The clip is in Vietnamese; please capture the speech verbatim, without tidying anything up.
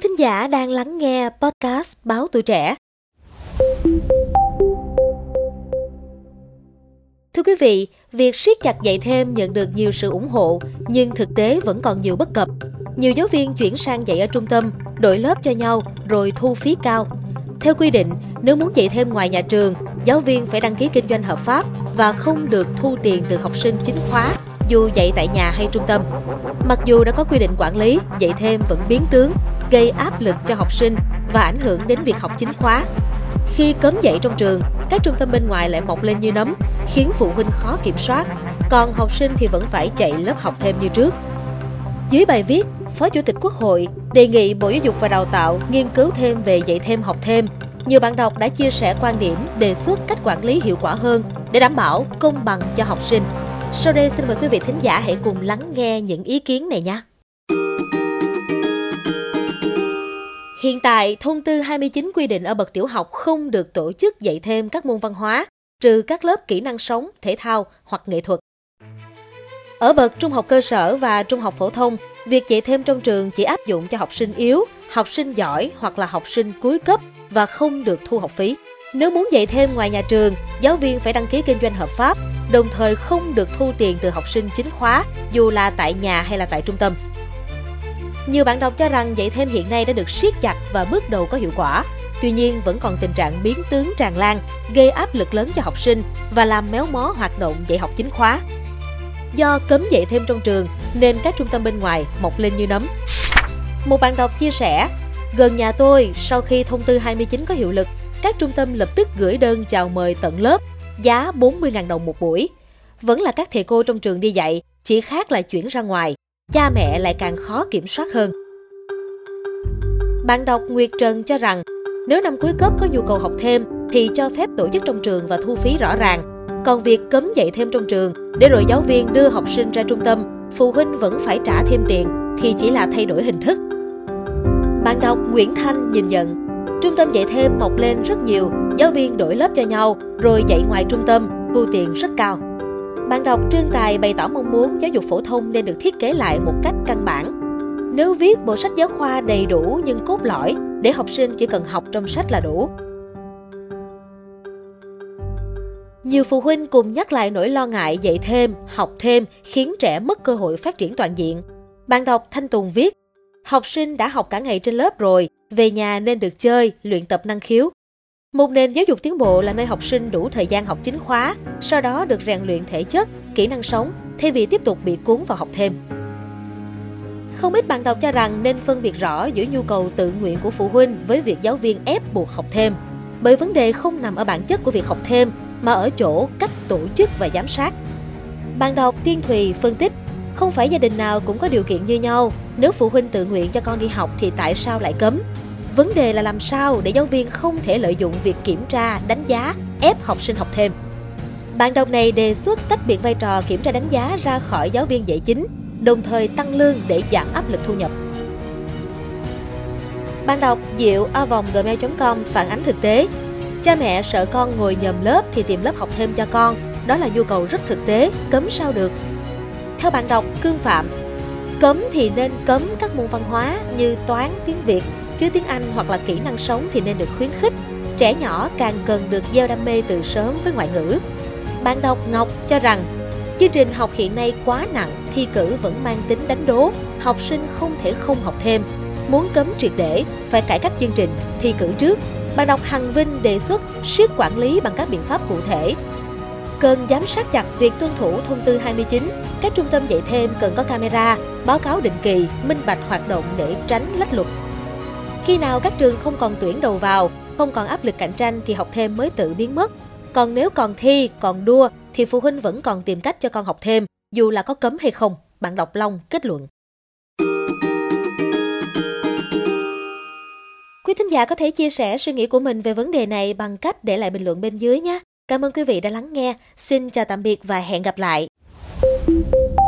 thính giả đang lắng nghe podcast Báo Tuổi Trẻ. Thưa quý vị, việc siết chặt dạy thêm nhận được nhiều sự ủng hộ, nhưng thực tế vẫn còn nhiều bất cập. Nhiều giáo viên chuyển sang dạy ở trung tâm, đổi lớp cho nhau rồi thu phí cao. Theo quy định, nếu muốn dạy thêm ngoài nhà trường, giáo viên phải đăng ký kinh doanh hợp pháp và không được thu tiền từ học sinh chính khóa, dù dạy tại nhà hay trung tâm. Mặc dù đã có quy định quản lý, dạy thêm vẫn biến tướng, gây áp lực cho học sinh và ảnh hưởng đến việc học chính khóa. Khi cấm dạy trong trường, các trung tâm bên ngoài lại mọc lên như nấm, khiến phụ huynh khó kiểm soát, còn học sinh thì vẫn phải chạy lớp học thêm như trước. Dưới bài viết, Phó Chủ tịch Quốc hội đề nghị Bộ Giáo dục và Đào tạo nghiên cứu thêm về dạy thêm học thêm. Nhiều bạn đọc đã chia sẻ quan điểm đề xuất cách quản lý hiệu quả hơn để đảm bảo công bằng cho học sinh. Sau đây xin mời quý vị thính giả hãy cùng lắng nghe những ý kiến này nhé. Hiện tại, thông tư hai mươi chín quy định ở bậc tiểu học không được tổ chức dạy thêm các môn văn hóa, trừ các lớp kỹ năng sống, thể thao hoặc nghệ thuật. Ở bậc trung học cơ sở và trung học phổ thông, việc dạy thêm trong trường chỉ áp dụng cho học sinh yếu, học sinh giỏi hoặc là học sinh cuối cấp và không được thu học phí. Nếu muốn dạy thêm ngoài nhà trường, giáo viên phải đăng ký kinh doanh hợp pháp, đồng thời không được thu tiền từ học sinh chính khóa, dù là tại nhà hay là tại trung tâm. Nhiều bạn đọc cho rằng dạy thêm hiện nay đã được siết chặt và bước đầu có hiệu quả. Tuy nhiên, vẫn còn tình trạng biến tướng tràn lan, gây áp lực lớn cho học sinh và làm méo mó hoạt động dạy học chính khóa. Do cấm dạy thêm trong trường nên các trung tâm bên ngoài mọc lên như nấm. Một bạn đọc chia sẻ, gần nhà tôi, sau khi thông tư hai mươi chín có hiệu lực, các trung tâm lập tức gửi đơn chào mời tận lớp, giá bốn mươi nghìn đồng một buổi. Vẫn là các thầy cô trong trường đi dạy, chỉ khác là chuyển ra ngoài. Cha mẹ lại càng khó kiểm soát hơn. Bạn đọc Nguyệt Trần cho rằng, nếu năm cuối cấp có nhu cầu học thêm thì cho phép tổ chức trong trường và thu phí rõ ràng. Còn việc cấm dạy thêm trong trường để rồi giáo viên đưa học sinh ra trung tâm, phụ huynh vẫn phải trả thêm tiền thì chỉ là thay đổi hình thức. Bạn đọc Nguyễn Thanh nhìn nhận, trung tâm dạy thêm mọc lên rất nhiều, giáo viên đổi lớp cho nhau rồi dạy ngoài trung tâm, thu tiền rất cao. Bạn đọc Trương Tài bày tỏ mong muốn giáo dục phổ thông nên được thiết kế lại một cách căn bản. Nếu viết bộ sách giáo khoa đầy đủ nhưng cốt lõi để học sinh chỉ cần học trong sách là đủ. Nhiều phụ huynh cùng nhắc lại nỗi lo ngại dạy thêm, học thêm khiến trẻ mất cơ hội phát triển toàn diện. Bạn đọc Thanh Tùng viết, học sinh đã học cả ngày trên lớp rồi, về nhà nên được chơi, luyện tập năng khiếu. Một nền giáo dục tiến bộ là nơi học sinh đủ thời gian học chính khóa, sau đó được rèn luyện thể chất, kỹ năng sống, thay vì tiếp tục bị cuốn vào học thêm. Không ít bạn đọc cho rằng nên phân biệt rõ giữa nhu cầu tự nguyện của phụ huynh với việc giáo viên ép buộc học thêm. Bởi vấn đề không nằm ở bản chất của việc học thêm, mà ở chỗ cách tổ chức và giám sát. Bạn đọc Tiên Thùy phân tích, không phải gia đình nào cũng có điều kiện như nhau. Nếu phụ huynh tự nguyện cho con đi học thì tại sao lại cấm? Vấn đề là làm sao để giáo viên không thể lợi dụng việc kiểm tra, đánh giá, ép học sinh học thêm. Bạn đọc này đề xuất tách biệt vai trò kiểm tra đánh giá ra khỏi giáo viên dạy chính, đồng thời tăng lương để giảm áp lực thu nhập. Bạn đọc diệu a vòng gmail chấm com phản ánh thực tế. Cha mẹ sợ con ngồi nhầm lớp thì tìm lớp học thêm cho con, đó là nhu cầu rất thực tế, cấm sao được. Theo bạn đọc Cương Phạm, cấm thì nên cấm các môn văn hóa như toán, tiếng Việt, chứ tiếng Anh hoặc là kỹ năng sống thì nên được khuyến khích. Trẻ nhỏ càng cần được gieo đam mê từ sớm với ngoại ngữ. Bạn đọc Ngọc cho rằng, chương trình học hiện nay quá nặng, thi cử vẫn mang tính đánh đố, học sinh không thể không học thêm. Muốn cấm triệt để, phải cải cách chương trình, thi cử trước. Bạn đọc Hằng Vinh đề xuất siết quản lý bằng các biện pháp cụ thể. Cần giám sát chặt việc tuân thủ thông tư hai mươi chín, các trung tâm dạy thêm cần có camera, báo cáo định kỳ, minh bạch hoạt động để tránh lách luật. Khi nào các trường không còn tuyển đầu vào, không còn áp lực cạnh tranh thì học thêm mới tự biến mất. Còn nếu còn thi, còn đua thì phụ huynh vẫn còn tìm cách cho con học thêm, dù là có cấm hay không, bạn đọc Long kết luận. Quý thính giả có thể chia sẻ suy nghĩ của mình về vấn đề này bằng cách để lại bình luận bên dưới nhé. Cảm ơn quý vị đã lắng nghe. Xin chào tạm biệt và hẹn gặp lại.